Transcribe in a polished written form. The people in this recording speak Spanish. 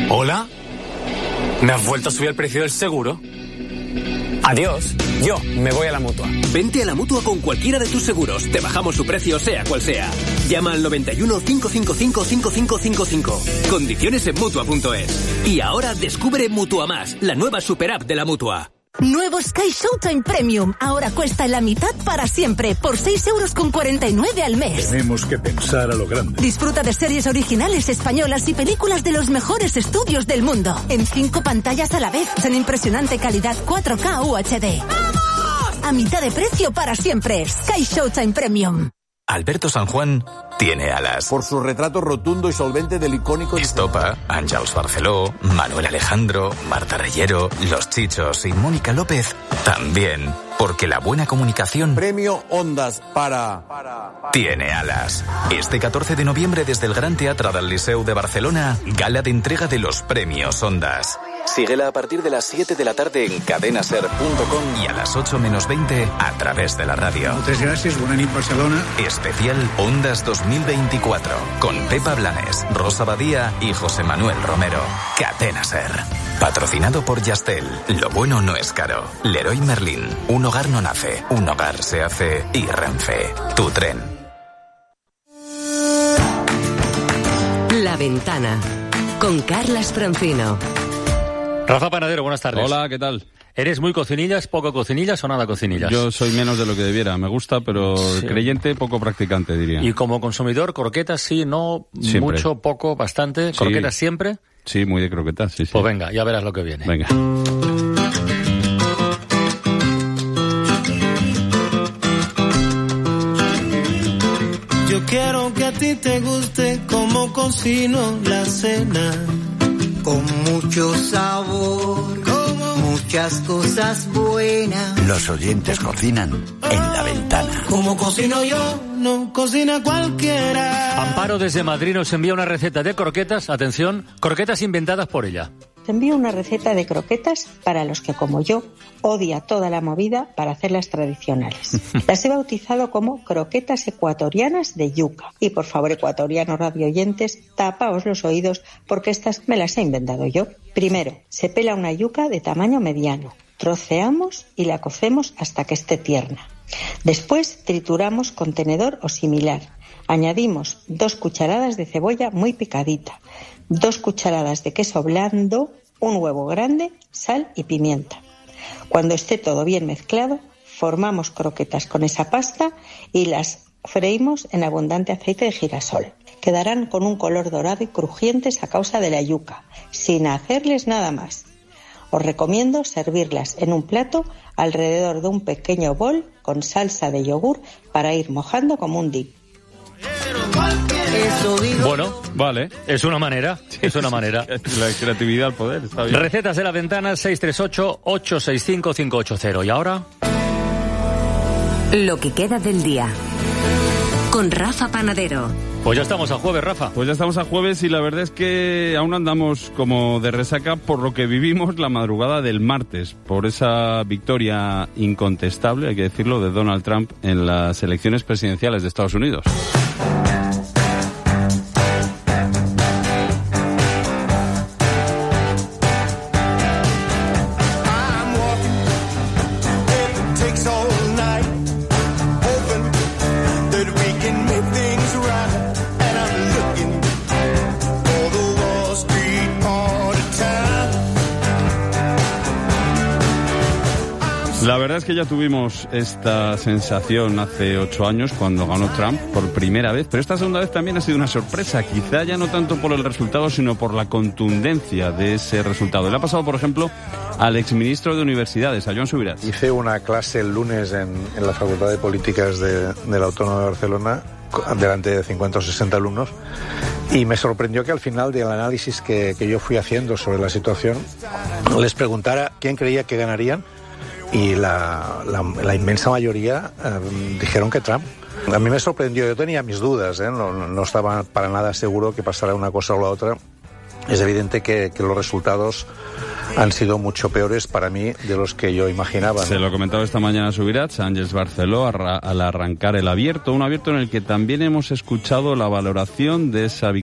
¿Hola? ¿Me has vuelto a subir el precio del seguro? Adiós, yo me voy a la Mutua. Vente a la Mutua con cualquiera de tus seguros. Te bajamos su precio, sea cual sea. Llama al 91 555 5555. Condiciones en Mutua.es. Y ahora descubre Mutua Más, la nueva super app de la Mutua. Nuevo Sky Showtime Premium. Ahora cuesta la mitad para siempre, por 6,49 € al mes. Tenemos que pensar a lo grande. Disfruta de series originales españolas y películas de los mejores estudios del mundo. En 5 pantallas a la vez, en impresionante calidad 4K UHD. ¡Vamos! A mitad de precio para siempre. Sky Showtime Premium. Alberto San Juan tiene alas. Por su retrato rotundo y solvente del icónico... Estopa, Àngels Barceló, Manuel Alejandro, Marta Reyero, Los Chichos y Mónica López también. Porque la buena comunicación... Premio Ondas para... Tiene alas. Este 14 de noviembre desde el Gran Teatre del Liceu de Barcelona, gala de entrega de los premios Ondas. Síguela a partir de las 7 de la tarde en cadenaser.com y a las 8 menos 20 a través de la radio. Muchas gracias, buena nit Barcelona. Especial Ondas 2024 con Pepa Blanes, Rosa Badía y José Manuel Romero. Cadena Ser. Patrocinado por Yastel. Lo bueno no es caro. Leroy Merlin. Un hogar no nace, un hogar se hace. Y Renfe. Tu tren. La Ventana con Carlas Francino. Rafa Panadero, buenas tardes. Hola, ¿qué tal? ¿Eres muy cocinillas, poco cocinillas o nada cocinillas? Yo soy menos de lo que debiera. Me gusta, pero sí. Creyente, poco practicante, diría. Y como consumidor, croquetas sí, no, siempre. Mucho, poco, bastante. ¿Croquetas sí. Siempre? Sí, muy de croquetas, sí. Pues venga, ya verás lo que viene. Venga. Yo quiero que a ti te guste como cocino la cena. Con mucho sabor, muchas cosas buenas. Los oyentes cocinan en La Ventana. Como cocino yo, no cocina cualquiera. Amparo desde Madrid nos envía una receta de croquetas, atención, croquetas inventadas por ella. Te envío una receta de croquetas para los que, como yo, odia toda la movida para hacerlas tradicionales. Las he bautizado como croquetas ecuatorianas de yuca. Y por favor, ecuatorianos radioyentes, tapaos los oídos porque estas me las he inventado yo. Primero, se pela una yuca de tamaño mediano. Troceamos y la cocemos hasta que esté tierna. Después trituramos con tenedor o similar. Añadimos 2 cucharadas de cebolla muy picadita, 2 cucharadas de queso blando, un huevo grande, sal y pimienta. Cuando esté todo bien mezclado, formamos croquetas con esa pasta y las freímos en abundante aceite de girasol. Quedarán con un color dorado y crujientes a causa de la yuca, sin hacerles nada más. Os recomiendo servirlas en un plato alrededor de un pequeño bol con salsa de yogur para ir mojando como un dip. Bueno, vale. Es una manera, es una manera. La creatividad al poder, está bien. Recetas de La Ventana, 638-865-580. ¿Y ahora? Lo que queda del día. Con Rafa Panadero. Pues ya estamos a jueves, Rafa. Pues ya estamos a jueves y la verdad es que aún andamos como de resaca por lo que vivimos la madrugada del martes, por esa victoria incontestable, hay que decirlo, de Donald Trump en las elecciones presidenciales de Estados Unidos. La verdad es que ya tuvimos esta sensación hace 8 años cuando ganó Trump por primera vez, pero esta segunda vez también ha sido una sorpresa, quizá ya no tanto por el resultado, sino por la contundencia de ese resultado. Le ha pasado, por ejemplo, al exministro de Universidades, a Joan Subirats. Hice una clase el lunes en la Facultad de Políticas de la Autónoma de Barcelona, delante de 50 o 60 alumnos, y me sorprendió que al final del análisis que yo fui haciendo sobre la situación, les preguntara quién creía que ganarían, y la inmensa mayoría dijeron que Trump. A mí me sorprendió, yo tenía mis dudas, no estaba para nada seguro que pasara una cosa o la otra. Es evidente que los resultados han sido mucho peores para mí de los que yo imaginaba, ¿no? Se lo comentaba esta mañana Subirats, Àngels Barceló, al arrancar el abierto, un abierto en el que también hemos escuchado la valoración de esa victoria